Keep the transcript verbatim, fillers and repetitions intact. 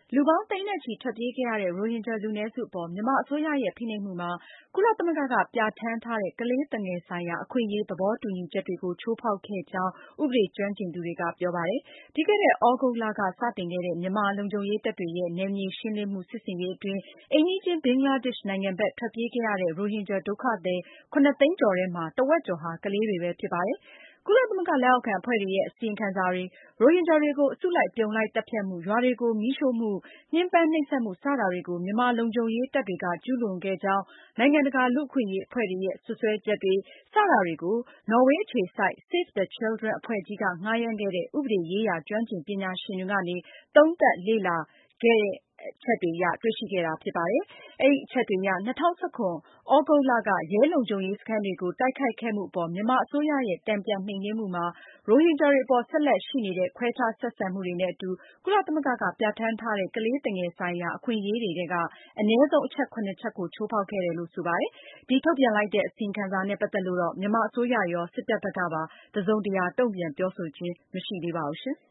လူပေါင်းသိန်းနဲ့ချီထွက်ပြေးခဲ့ရတဲ့ ရိုဟင်ဂျာလူနည်းစုအပေါ် မြန်မာအစိုးရရဲ့ ဖိနှိပ်မှုမှာ ကုလသမဂ္ဂက ပြဌာန်းထားတဲ့ ကလေးသူငယ်ဆိုင်ရာ အခွင့်အရေး သဘောတူညီချက်တွေကို ချိုးဖောက်ခဲ့ကြောင်း ဥပဒေကျွမ်းကျင်သူတွေက ပြောပါတယ်။ ပြီးခဲ့တဲ့ သြဂုတ်လက စတင်ခဲ့တဲ့ မြန်မာလုံခြုံရေးတပ်တွေရဲ့ နယ်မြေရှင်းလင်းမှု စစ်ဆင်ရေးအတွင်း အိမ်နီးချင်း ဘင်္ဂလားဒေ့ရှ်နိုင်ငံဘက် ထွက်ပြေးခဲ့ရတဲ့ ရိုဟင်ဂျာဒုက္ခသည် ၇ သိန်းကျော်ထဲမှာ တဝက်ကျော်ဟာ ကလေးတွေပဲဖြစ်ပါတယ်။ ကုလသမဂ္ဂလက်အောက်ခံအဖွဲ့တွေရဲ့ အစီရင်ခံစာတွေ၊ ရိုဟင်ဂျာတွေကို အစုလိုက် အပြုံလိုက် သတ်ဖြတ်မှု၊ ရွာတွေကို မီးရှို့မှု၊ ညှဉ်းပန်းနှိပ်စက်မှု စတာတွေကို မြန်မာလုံခြုံရေးတပ်တွေက ကျူးလွန်ခဲ့ကြောင်း နိုင်ငံတကာ လူ့အခွင့်အရေးအဖွဲ့တွေရဲ့ စွပ်စွဲချက်တွေ စတာတွေကို နော်ဝေအခြေစိုက် Save the Children အဖွဲ့ကြီးက ငှားရမ်းခဲ့တဲ့ ဥပဒေရေးရာ ကျွမ်းကျင်ပညာရှင်တွေကနေ သုံးသပ်လေ့လာခဲ့တဲ့အချက်တွေအရ တွေ့ရှိခဲ့တာဖြစ်ပါတယ်။ အဲဒီအချက်တွေအရ ၂၀၁၇ သြဂုတ်လက ရဲလုံခြုံရေးစခန်းတွေကို တိုက်ခိုက်ခဲ့မှုအပေါ် မြန်မာအစိုးရရဲ့ တန်ပြန်နှိမ်နင်းမှုမှာ ရိုဟင်ဂျာတွေအပေါ် ဆက်လက်ရှိနေတဲ့ ခွဲခြားဆက်ဆံမှုတွေနဲ့အတူ ကုလသမဂ္ဂက ပြဌာန်းထားတဲ့ ကလေးသူငယ်ဆိုင်ရာ အခွင့်အရေးတွေထဲက အနည်းဆုံး အချက် ၇ ချက်ကို ချိုးဖောက်ခဲ့တယ်လို့ ဆိုပါတယ်။ ဒီထုတ်ပြန်လိုက်တဲ့ အစီရင်ခံစာနဲ့ ပတ်သက်လို့တော့ မြန်မာအစိုးရရော စစ်တပ်ဘက်ကပါ တစုံတရာ တုန့်ပြန်ပြောဆိုခြင်း မရှိသေးပါဘူး။